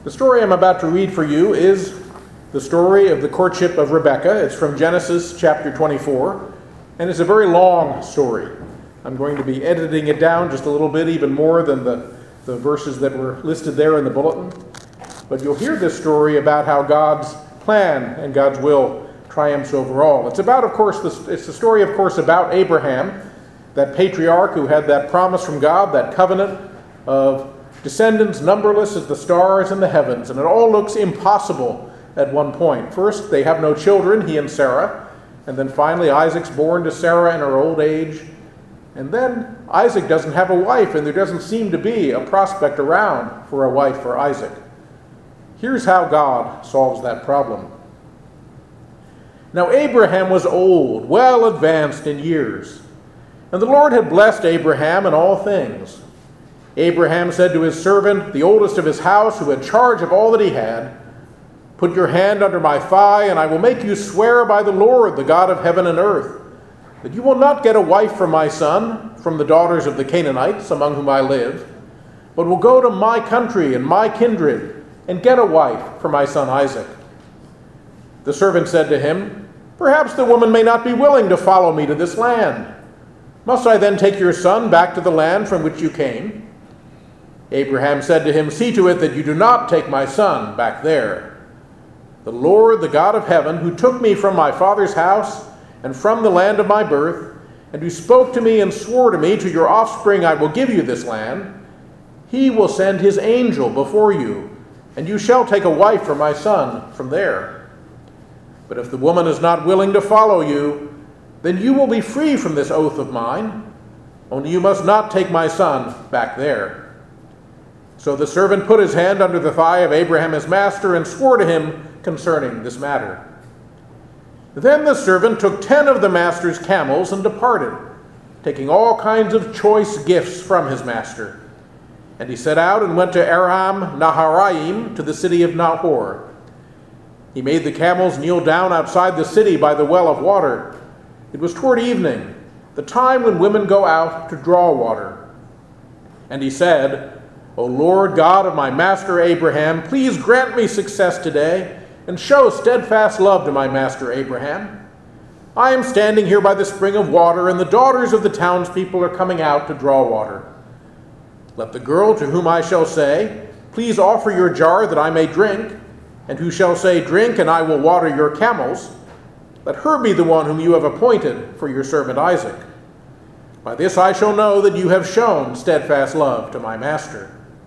The story I'm about to read for you is the story of the courtship of Rebekah. It's from Genesis chapter 24, and it's a very long story. I'm going to be editing it down just a little bit, even more than the verses that were listed there in the bulletin. But you'll hear this story about how God's plan and God's will triumphs over all. It's about, of course, it's the story, of course, about Abraham, that patriarch who had that promise from God, that covenant of descendants numberless as the stars in the heavens. And it all looks impossible at one point. First, they have no children, he and Sarah. And then finally, Isaac's born to Sarah in her old age. And then Isaac doesn't have a wife, and there doesn't seem to be a prospect around for a wife for Isaac. Here's how God solves that problem. Now Abraham was old, well advanced in years, and the Lord had blessed Abraham in all things. Abraham said to his servant, the oldest of his house, who had charge of all that he had, "Put your hand under my thigh, and I will make you swear by the Lord, the God of heaven and earth, that you will not get a wife for my son from the daughters of the Canaanites among whom I live, but will go to my country and my kindred and get a wife for my son Isaac." The servant said to him, "Perhaps the woman may not be willing to follow me to this land. Must I then take your son back to the land from which you came?" Abraham said to him, "See to it that you do not take my son back there. The Lord, the God of heaven, who took me from my father's house and from the land of my birth, and who spoke to me and swore to me, 'To your offspring I will give you this land,' he will send his angel before you, and you shall take a wife for my son from there. But if the woman is not willing to follow you, then you will be free from this oath of mine, only you must not take my son back there." So the servant put his hand under the thigh of Abraham his master and swore to him concerning this matter. Then the servant took 10 of the master's camels and departed, taking all kinds of choice gifts from his master. And he set out and went to Aram Naharaim, to the city of Nahor. He made the camels kneel down outside the city by the well of water. It was toward evening, the time when women go out to draw water. And he said, "O Lord God of my master Abraham, please grant me success today and show steadfast love to my master Abraham. I am standing here by the spring of water, and the daughters of the townspeople are coming out to draw water. Let the girl to whom I shall say, 'Please offer your jar that I may drink,' and who shall say, 'Drink, and I will water your camels,' let her be the one whom you have appointed for your servant Isaac. By this I shall know that you have shown steadfast love to my master."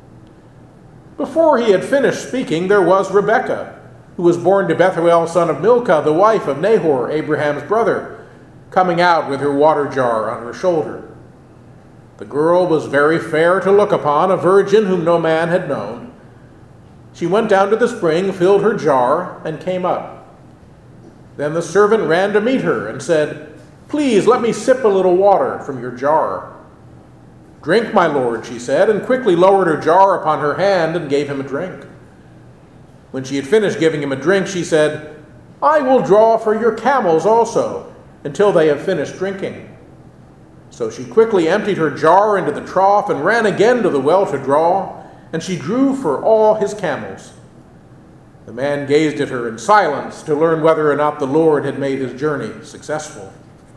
Before he had finished speaking, there was Rebekah, who was born to Bethuel, son of Milcah, the wife of Nahor, Abraham's brother, coming out with her water jar on her shoulder. The girl was very fair to look upon, a virgin whom no man had known. She went down to the spring, filled her jar, and came up. Then the servant ran to meet her and said, "Please let me sip a little water from your jar." "Drink, my lord," she said, and quickly lowered her jar upon her hand and gave him a drink. When she had finished giving him a drink, she said, "I will draw for your camels also, until they have finished drinking." So she quickly emptied her jar into the trough and ran again to the well to draw, and she drew for all his camels. The man gazed at her in silence to learn whether or not the Lord had made his journey successful.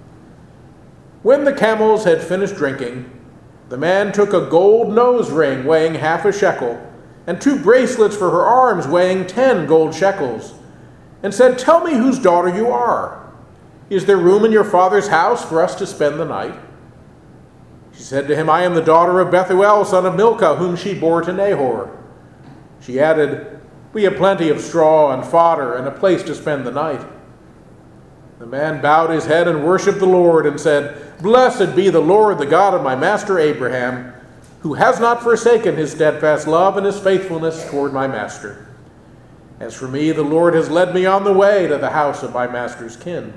When the camels had finished drinking, the man took a gold nose ring weighing half a shekel, and 2 bracelets for her arms weighing 10 gold shekels, and said, "Tell me whose daughter you are. Is there room in your father's house for us to spend the night?" She said to him, "I am the daughter of Bethuel, son of Milcah, whom she bore to Nahor." She added, "We have plenty of straw and fodder and a place to spend the night." The man bowed his head and worshipped the Lord and said, "Blessed be the Lord, the God of my master Abraham, who has not forsaken his steadfast love and his faithfulness toward my master. As for me, the Lord has led me on the way to the house of my master's kin."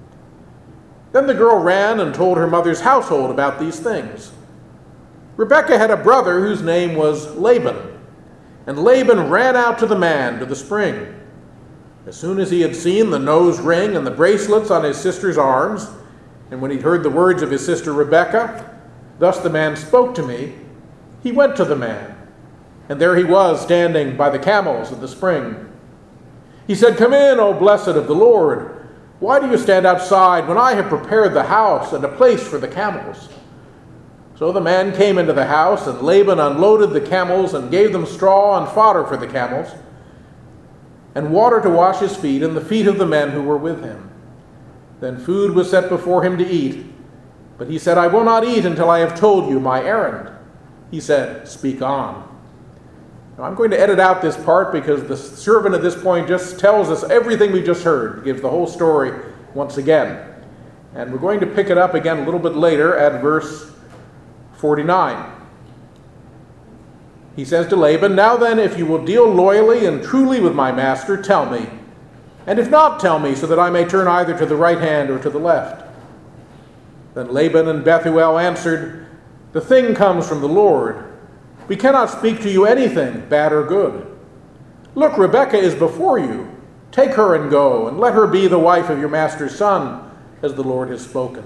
Then the girl ran and told her mother's household about these things. Rebekah had a brother whose name was Laban, and Laban ran out to the man to the spring. As soon as he had seen the nose ring and the bracelets on his sister's arms, and when he heard the words of his sister Rebekah, "Thus the man spoke to me," he went to the man. and there he was standing by the camels at the spring. He said, "Come in, O blessed of the Lord. Why do you stand outside when I have prepared the house and a place for the camels?" So the man came into the house, and Laban unloaded the camels and gave them straw and fodder for the camels, and water to wash his feet and the feet of the men who were with him. Then food was set before him to eat, but he said, "I will not eat until I have told you my errand." He said, "Speak on." Now, I'm going to edit out this part because the servant at this point just tells us everything we just heard, gives the whole story once again. And we're going to pick it up again a little bit later at verse 49. He says to Laban, "Now then, if you will deal loyally and truly with my master, tell me. And if not, tell me, so that I may turn either to the right hand or to the left." Then Laban and Bethuel answered, "The thing comes from the Lord. We cannot speak to you anything, bad or good. Look, Rebekah is before you. Take her and go, and let her be the wife of your master's son, as the Lord has spoken."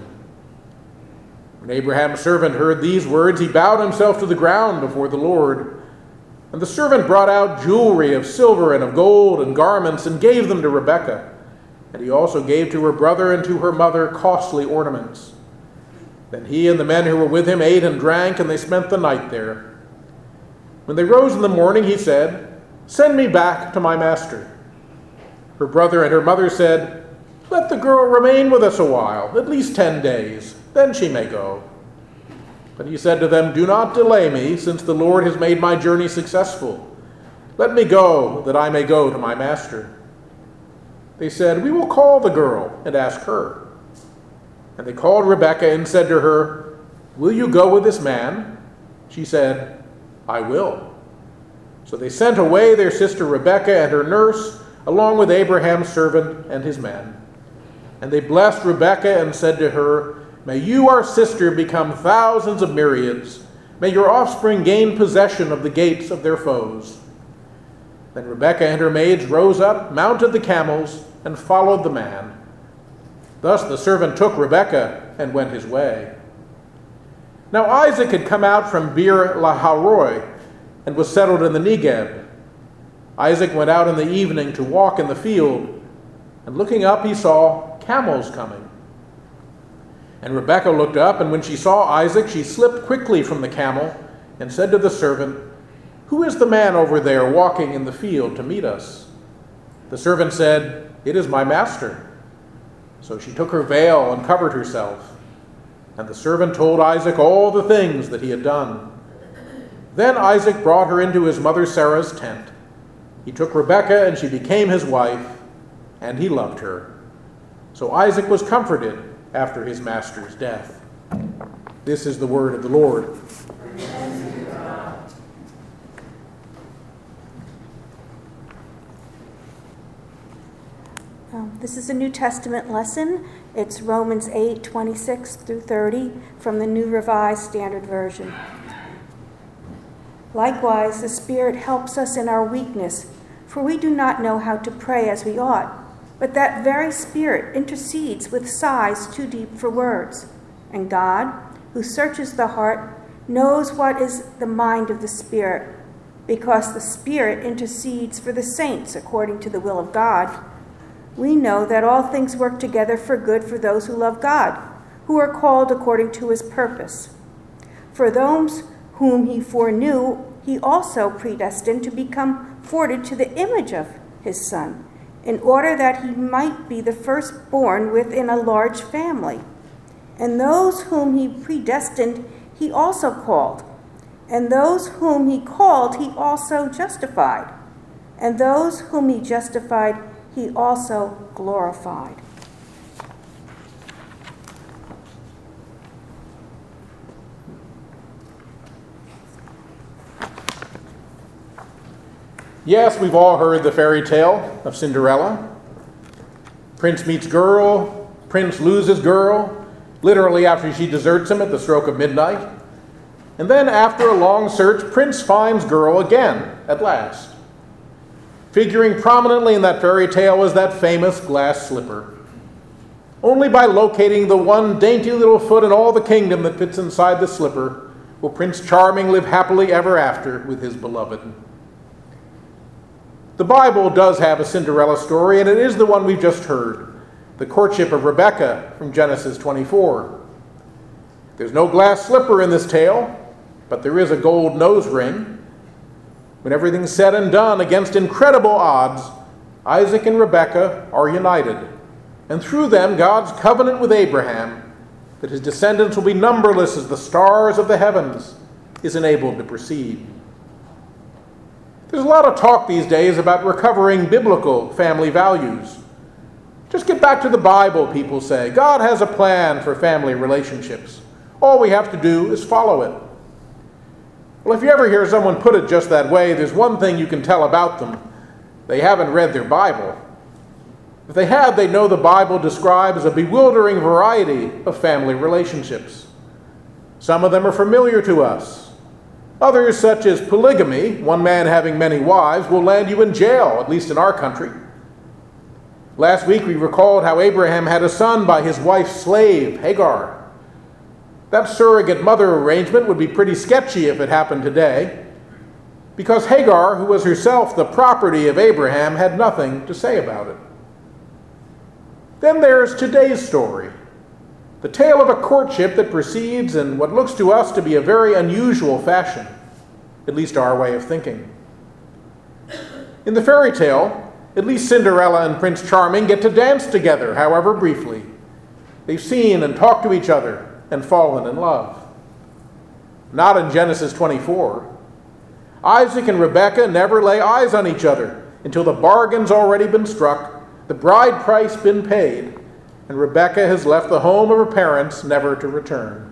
When Abraham's servant heard these words, he bowed himself to the ground before the Lord. And the servant brought out jewelry of silver and of gold and garments and gave them to Rebekah. And he also gave to her brother and to her mother costly ornaments. Then he and the men who were with him ate and drank, and they spent the night there. When they rose in the morning, he said, "Send me back to my master." Her brother and her mother said, "Let the girl remain with us a while, at least 10 days. Then she may go." But he said to them, "Do not delay me, since the Lord has made my journey successful. Let me go, that I may go to my master." They said, "We will call the girl and ask her." And they called Rebekah and said to her, "Will you go with this man?" She said, "I will." So they sent away their sister Rebekah and her nurse, along with Abraham's servant and his men. And they blessed Rebekah and said to her, "May you, our sister, become thousands of myriads. May your offspring gain possession of the gates of their foes." Then Rebekah and her maids rose up, mounted the camels, and followed the man. Thus the servant took Rebekah and went his way. Now Isaac had come out from Beer Lahai and was settled in the Negeb. Isaac went out in the evening to walk in the field, and looking up he saw camels coming. And Rebekah looked up, and when she saw Isaac, she slipped quickly from the camel and said to the servant, "Who is the man over there walking in the field to meet us?" The servant said, "It is my master." So she took her veil and covered herself. And the servant told Isaac all the things that he had done. Then Isaac brought her into his mother Sarah's tent. He took Rebekah, and she became his wife, and he loved her. So Isaac was comforted after his master's death. This is the word of the Lord. This is a New Testament lesson. It's Romans 8:26 through 30 from the New Revised Standard Version. Likewise, the Spirit helps us in our weakness, for we do not know how to pray as we ought. But that very Spirit intercedes with sighs too deep for words. And God, who searches the heart, knows what is the mind of the Spirit, because the Spirit intercedes for the saints according to the will of God. We know that all things work together for good for those who love God, who are called according to his purpose. For those whom he foreknew, he also predestined to become conformed to the image of his Son, in order that he might be the firstborn within a large family. And those whom he predestined, he also called. And those whom he called, he also justified. And those whom he justified, he also glorified. Yes, we've all heard the fairy tale of Cinderella. Prince meets girl, prince loses girl, literally after she deserts him at the stroke of midnight. And then after a long search, prince finds girl again, at last. Figuring prominently in that fairy tale was that famous glass slipper. Only by locating the one dainty little foot in all the kingdom that fits inside the slipper will Prince Charming live happily ever after with his beloved. The Bible does have a Cinderella story, and it is the one we've just heard, the courtship of Rebekah from Genesis 24. There's no glass slipper in this tale, but there is a gold nose ring. When everything's said and done, against incredible odds, Isaac and Rebekah are united, and through them God's covenant with Abraham, that his descendants will be numberless as the stars of the heavens, is enabled to proceed. There's a lot of talk these days about recovering biblical family values. Just get back to the Bible, people say. God has a plan for family relationships. All we have to do is follow it. Well, if you ever hear someone put it just that way, there's one thing you can tell about them. They haven't read their Bible. If they had, they'd know the Bible describes a bewildering variety of family relationships. Some of them are familiar to us. Others, such as polygamy, one man having many wives, will land you in jail, at least in our country. Last week we recalled how Abraham had a son by his wife's slave, Hagar. That surrogate mother arrangement would be pretty sketchy if it happened today, because Hagar, who was herself the property of Abraham, had nothing to say about it. Then there's today's story, the tale of a courtship that proceeds in what looks to us to be a very unusual fashion, at least our way of thinking. In the fairy tale, at least Cinderella and Prince Charming get to dance together, however briefly. They've seen and talked to each other and fallen in love. Not in Genesis 24. Isaac and Rebekah never lay eyes on each other until the bargain's already been struck, the bride price been paid, and Rebekah has left the home of her parents never to return.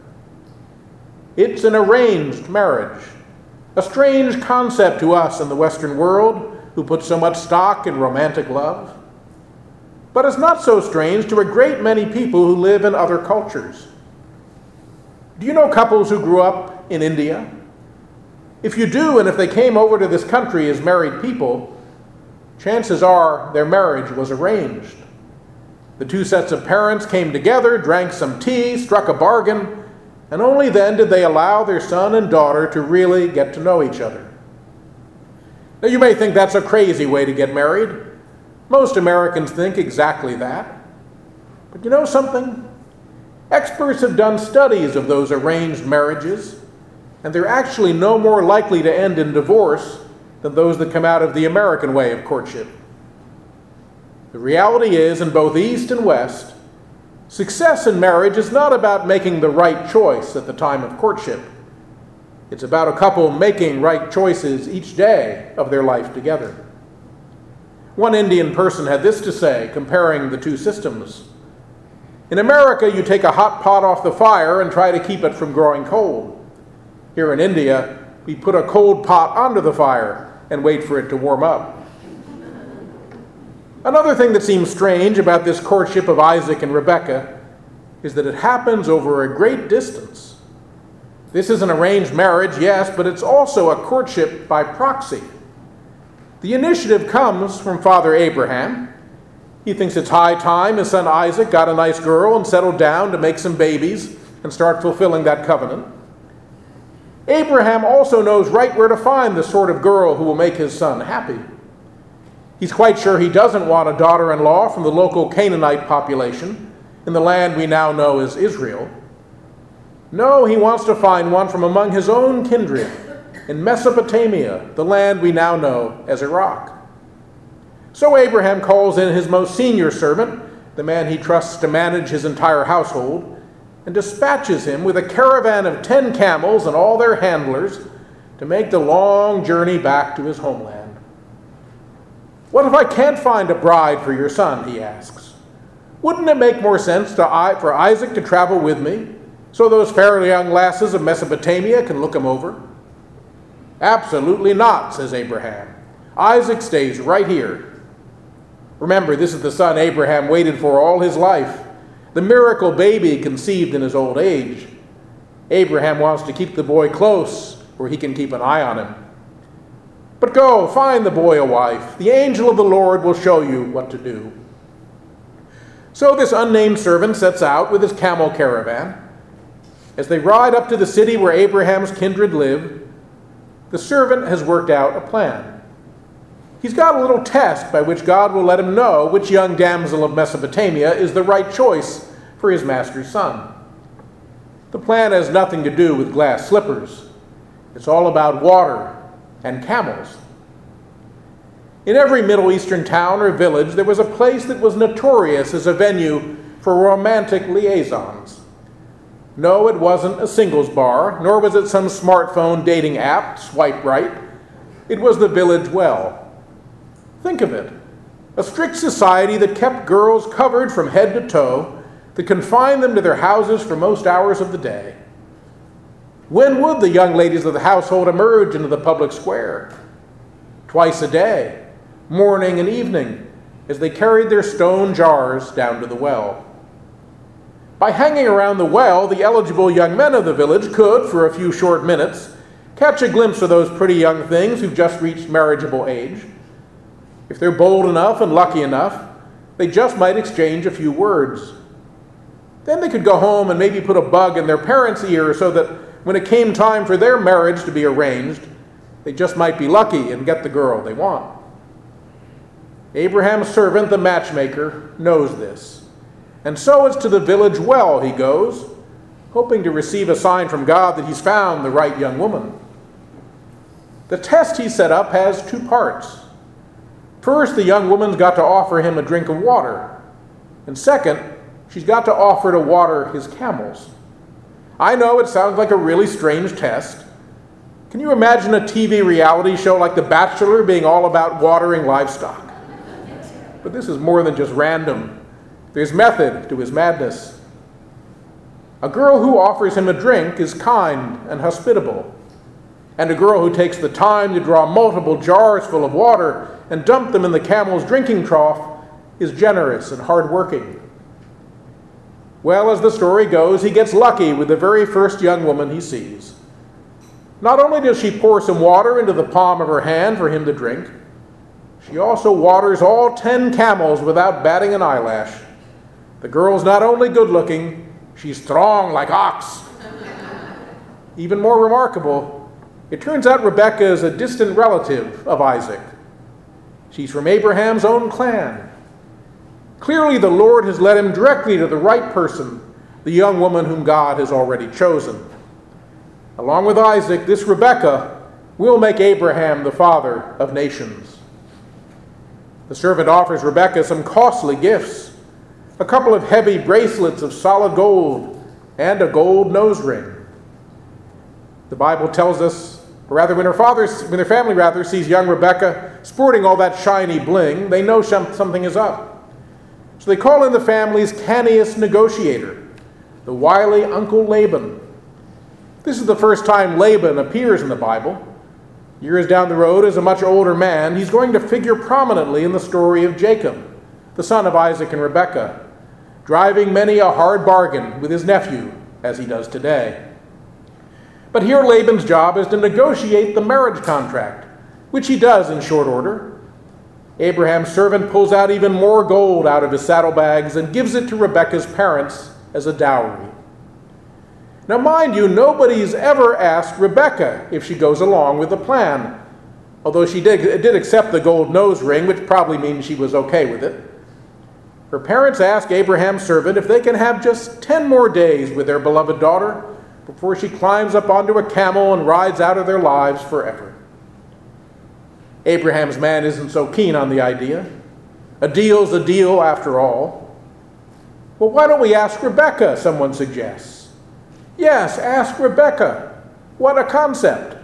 It's an arranged marriage, a strange concept to us in the Western world who put so much stock in romantic love. But it's not so strange to a great many people who live in other cultures. Do you know couples who grew up in India? If you do, and if they came over to this country as married people, chances are their marriage was arranged. The two sets of parents came together, drank some tea, struck a bargain, and only then did they allow their son and daughter to really get to know each other. Now, you may think that's a crazy way to get married. Most Americans think exactly that. But you know something? Experts have done studies of those arranged marriages, and they're actually no more likely to end in divorce than those that come out of the American way of courtship. The reality is, in both East and West, success in marriage is not about making the right choice at the time of courtship. It's about a couple making right choices each day of their life together. One Indian person had this to say, comparing the two systems. In America, you take a hot pot off the fire and try to keep it from growing cold. Here in India, we put a cold pot onto the fire and wait for it to warm up. Another thing that seems strange about this courtship of Isaac and Rebekah is that it happens over a great distance. This is an arranged marriage, yes, but it's also a courtship by proxy. The initiative comes from Father Abraham. He thinks it's high time his son Isaac got a nice girl and settled down to make some babies and start fulfilling that covenant. Abraham also knows right where to find the sort of girl who will make his son happy. He's quite sure he doesn't want a daughter-in-law from the local Canaanite population in the land we now know as Israel. No, he wants to find one from among his own kindred in Mesopotamia, the land we now know as Iraq. So Abraham calls in his most senior servant, the man he trusts to manage his entire household, and dispatches him with a caravan of 10 camels and all their handlers to make the long journey back to his homeland. What if I can't find a bride for your son, he asks. Wouldn't it make more sense for Isaac to travel with me, so those fair young lasses of Mesopotamia can look him over? Absolutely not, says Abraham. Isaac stays right here. Remember, this is the son Abraham waited for all his life, the miracle baby conceived in his old age. Abraham wants to keep the boy close where he can keep an eye on him. But go, find the boy a wife. The angel of the Lord will show you what to do. So this unnamed servant sets out with his camel caravan. As they ride up to the city where Abraham's kindred lived, the servant has worked out a plan. He's got a little test by which God will let him know which young damsel of Mesopotamia is the right choice for his master's son. The plan has nothing to do with glass slippers. It's all about water and camels. In every Middle Eastern town or village, there was a place that was notorious as a venue for romantic liaisons. No, it wasn't a singles bar, nor was it some smartphone dating app, swipe right. It was the village well. Think of it. A strict society that kept girls covered from head to toe, that confined them to their houses for most hours of the day. When would the young ladies of the household emerge into the public square? Twice a day, morning and evening, as they carried their stone jars down to the well. By hanging around the well, the eligible young men of the village could, for a few short minutes, catch a glimpse of those pretty young things who've just reached marriageable age. If they're bold enough and lucky enough, they just might exchange a few words. Then they could go home and maybe put a bug in their parents' ear so that when it came time for their marriage to be arranged, they just might be lucky and get the girl they want. Abraham's servant, the matchmaker, knows this. And so it's to the village well he goes, hoping to receive a sign from God that he's found the right young woman. The test he set up has two parts. First, the young woman's got to offer him a drink of water. And second, she's got to offer to water his camels. I know it sounds like a really strange test. Can you imagine a TV reality show like The Bachelor being all about watering livestock? But this is more than just random. There's method to his madness. A girl who offers him a drink is kind and hospitable. And a girl who takes the time to draw multiple jars full of water and dump them in the camel's drinking trough is generous and hardworking. Well, as the story goes, he gets lucky with the very first young woman he sees. Not only does she pour some water into the palm of her hand for him to drink, she also waters all 10 camels without batting an eyelash. The girl's not only good-looking, she's strong like ox. Even more remarkable, it turns out Rebekah is a distant relative of Isaac. She's from Abraham's own clan. Clearly, the Lord has led him directly to the right person, the young woman whom God has already chosen. Along with Isaac, this Rebekah will make Abraham the father of nations. The servant offers Rebekah some costly gifts, a couple of heavy bracelets of solid gold, and a gold nose ring. The Bible tells us, or rather when their family sees young Rebekah sporting all that shiny bling, they know something is up. So they call in the family's canniest negotiator, the wily Uncle Laban. This is the first time Laban appears in the Bible. Years down the road, as a much older man, he's going to figure prominently in the story of Jacob, the son of Isaac and Rebekah, driving many a hard bargain with his nephew, as he does today. But here Laban's job is to negotiate the marriage contract, which he does in short order. Abraham's servant pulls out even more gold out of his saddlebags and gives it to Rebekah's parents as a dowry. Now, mind you, nobody's ever asked Rebekah if she goes along with the plan, although she did accept the gold nose ring, which probably means she was okay with it. Her parents ask Abraham's servant if they can have just 10 more days with their beloved daughter before she climbs up onto a camel and rides out of their lives forever. Abraham's man isn't so keen on the idea. A deal's a deal after all. Well, why don't we ask Rebekah, someone suggests. Yes, ask Rebekah. What a concept.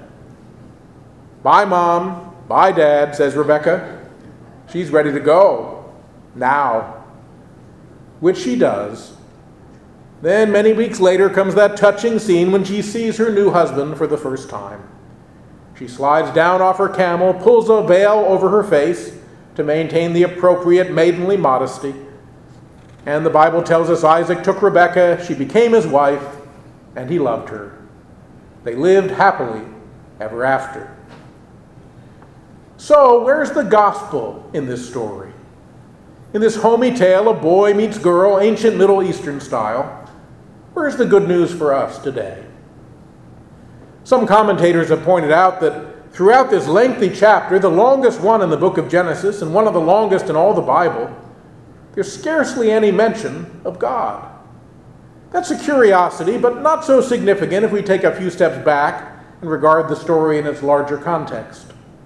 Bye, Mom. Bye, Dad, says Rebekah. She's ready to go. Now. Which she does. Then many weeks later comes that touching scene when she sees her new husband for the first time. She slides down off her camel, pulls a veil over her face to maintain the appropriate maidenly modesty. And the Bible tells us Isaac took Rebekah, she became his wife, and he loved her. They lived happily ever after. So, where's the gospel in this story? In this homey tale of boy meets girl, ancient Middle Eastern style, Where's the good news for us today? Some commentators have pointed out that throughout this lengthy chapter, the longest one in the book of Genesis and one of the longest in all the Bible, there's scarcely any mention of God. That's a curiosity, but not so significant if we take a few steps back and regard the story in its larger context.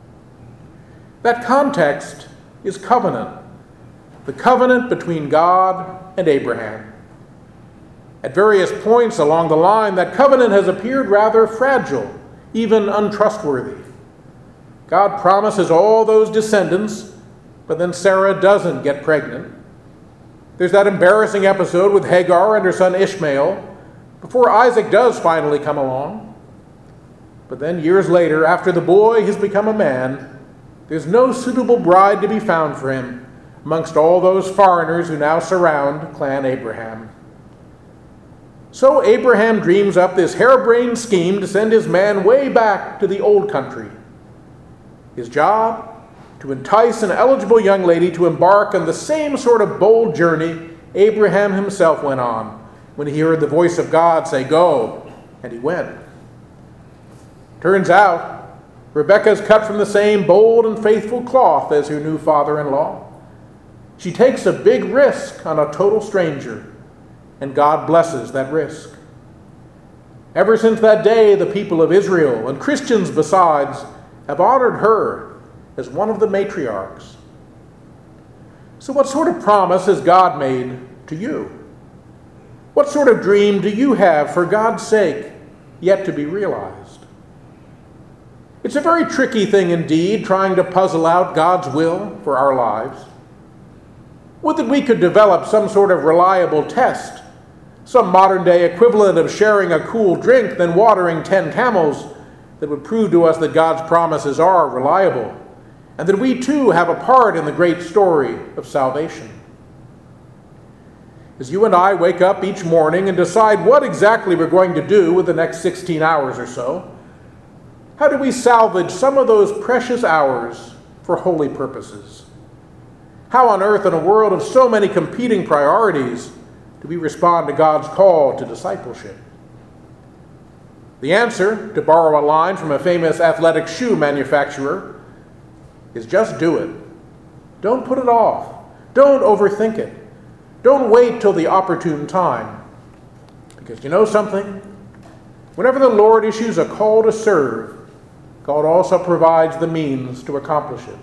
That context is covenant, the covenant between God and Abraham. At various points along the line, that covenant has appeared rather fragile, even untrustworthy. God promises all those descendants, but then Sarah doesn't get pregnant. There's that embarrassing episode with Hagar and her son Ishmael, before Isaac does finally come along. But then years later, after the boy has become a man, there's no suitable bride to be found for him amongst all those foreigners who now surround Clan Abraham. So Abraham dreams up this harebrained scheme to send his man way back to the old country. His job? To entice an eligible young lady to embark on the same sort of bold journey Abraham himself went on when he heard the voice of God say, "Go," and he went. Turns out, Rebekah's cut from the same bold and faithful cloth as her new father-in-law. She takes a big risk on a total stranger, and God blesses that risk. Ever since that day, the people of Israel, and Christians besides, have honored her as one of the matriarchs. So what sort of promise has God made to you? What sort of dream do you have for God's sake yet to be realized? It's a very tricky thing indeed, trying to puzzle out God's will for our lives. Would that we could develop some sort of reliable test, some modern-day equivalent of sharing a cool drink than watering 10 camels, that would prove to us that God's promises are reliable, and that we too have a part in the great story of salvation. As you and I wake up each morning and decide what exactly we're going to do with the next 16 hours or so, how do we salvage some of those precious hours for holy purposes? How on earth, in a world of so many competing priorities, do we respond to God's call to discipleship? The answer, to borrow a line from a famous athletic shoe manufacturer, is just do it. Don't put it off. Don't overthink it. Don't wait till the opportune time. Because you know something? Whenever the Lord issues a call to serve, God also provides the means to accomplish it.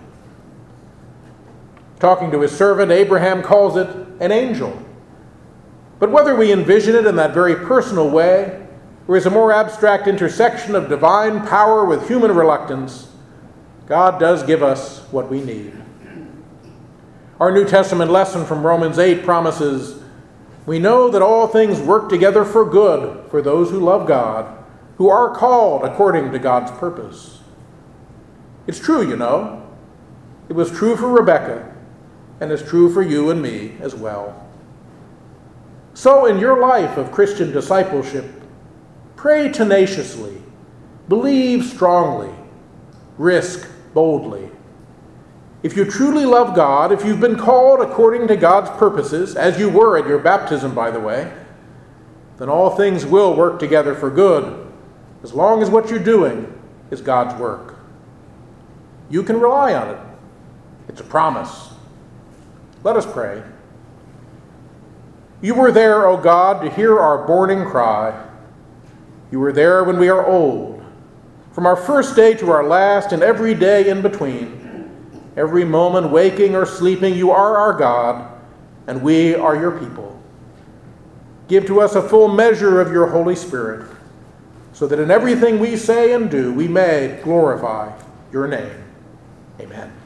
Talking to his servant, Abraham calls it an angel. But whether we envision it in that very personal way, or as a more abstract intersection of divine power with human reluctance, God does give us what we need. Our New Testament lesson from Romans 8 promises, "We know that all things work together for good for those who love God, who are called according to God's purpose." It's true, you know. It was true for Rebekah, and it's true for you and me as well. So in your life of Christian discipleship, pray tenaciously, believe strongly, risk boldly. If you truly love God, if you've been called according to God's purposes, as you were at your baptism, by the way, then all things will work together for good, as long as what you're doing is God's work. You can rely on it. It's a promise. Let us pray. You were there, O God, to hear our mourning cry. You were there when we are old, from our first day to our last, and every day in between. Every moment, waking or sleeping, you are our God, and we are your people. Give to us a full measure of your Holy Spirit, so that in everything we say and do, we may glorify your name. Amen.